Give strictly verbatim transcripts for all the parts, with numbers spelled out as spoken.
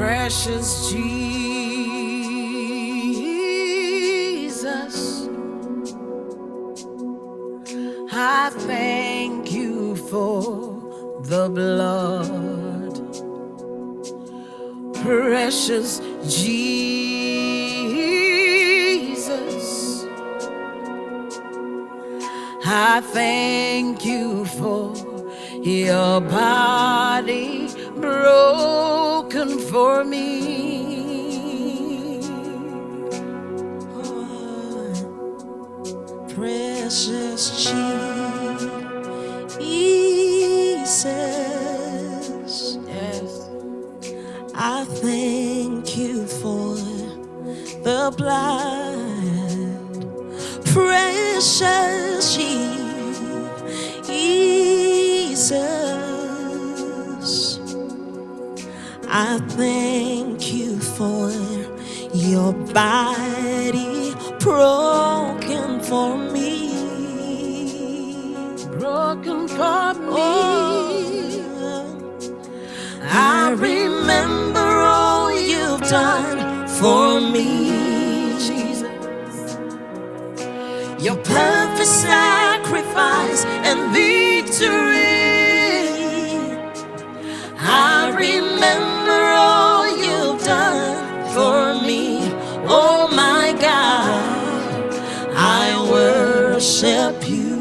Precious Jesus, I thank you for the blood. Precious Jesus, I thank you for your body broken for me. Oh, precious Jesus, Yes, I thank you for the blood. Precious Jesus, I thank you for your body broken for me. broken for me. Oh, I remember all you've done for me. Jesus, Your perfect sacrifice and victory. I remember all you've done for me. Oh my God, I worship you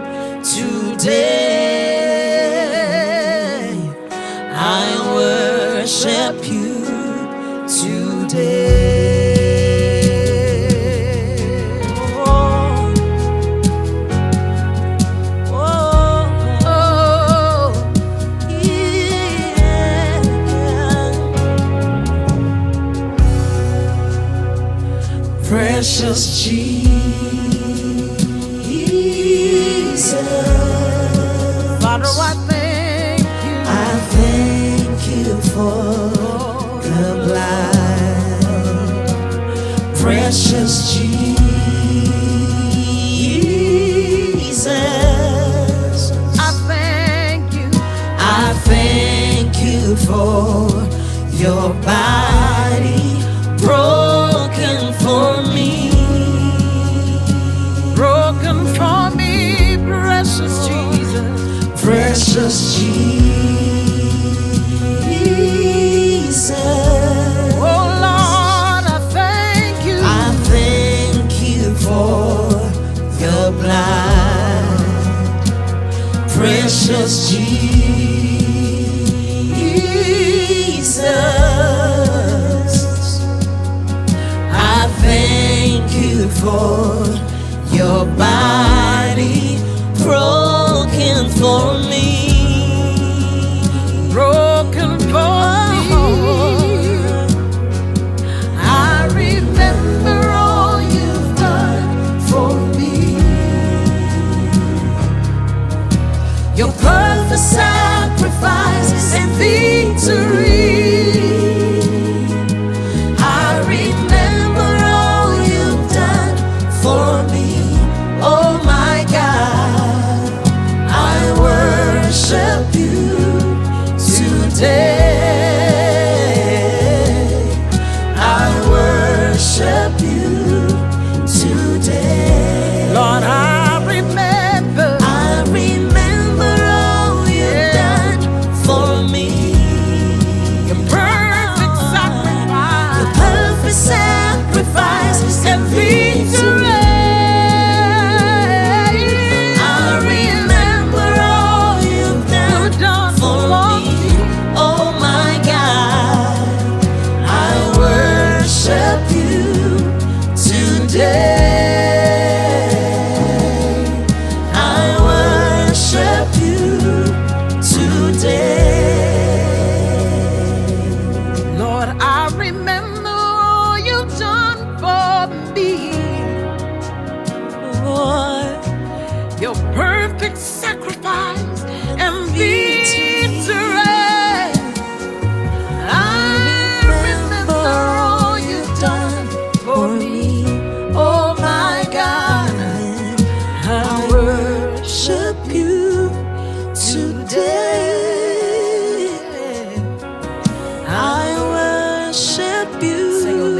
today. I worship you today. Oh, oh, oh, yeah. Precious Jesus, Father, I thank you. I thank you for the blood. Precious Jesus, I thank you. I thank you for your body broken for me. Broken for me, precious Jesus. Precious Jesus, Oh Lord, I thank you. I thank you for your blood. Precious Jesus, I thank you for your body broken for me. Broken for me. I remember all you've done for me. Your perfect sacrifice and victory. I remember all you've done for me. Oh my God, I worship you today. I worship you today. Lord, I remember. I remember all you've done for me. Your perfect sacrifice. Your perfect sacrifice and victory. I remember all you've done for me. Oh my God, I worship you today. I worship you today. Lord, I remember all you've done for me. Lord, Your perfect sacrifice and victory. I remember all you've done for me. Oh my God, I worship you today. I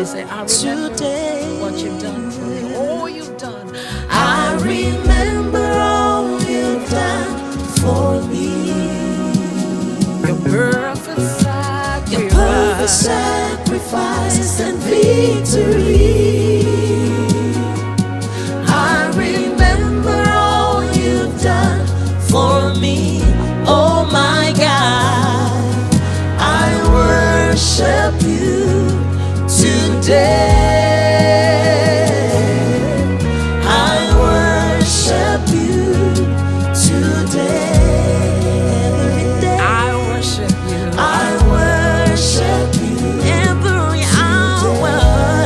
say, I remember today. what you've done for me. All you've done. I remember all you've done for me. Your perfect sacrifice. Your perfect sacrifice and victory. I remember all you've done for me. Oh my God, I worship you today. I worship you today. Every day I worship you. I worship you every hour.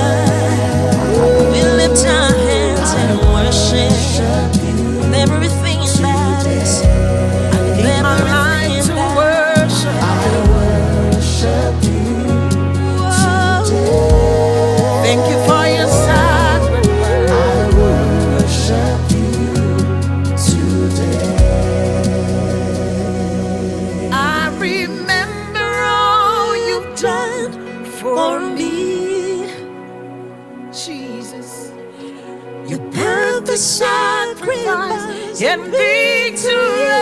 We lift our hands and worship you. Everything that is. Give my life to worship. I worship you today. Thank you for your sacrifice. I worship you today. I remember all you've done for me, Jesus. Your perfect sacrifice And victory.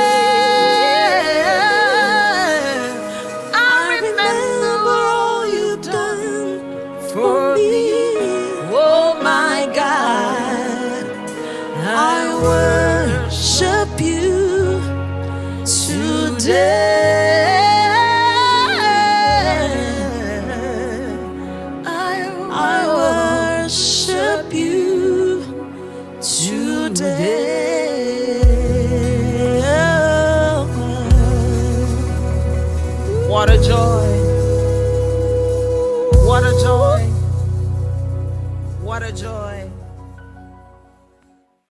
I remember all you've done for me. Oh my God, I worship you today. I worship you today. What a joy. What a joy. What a joy.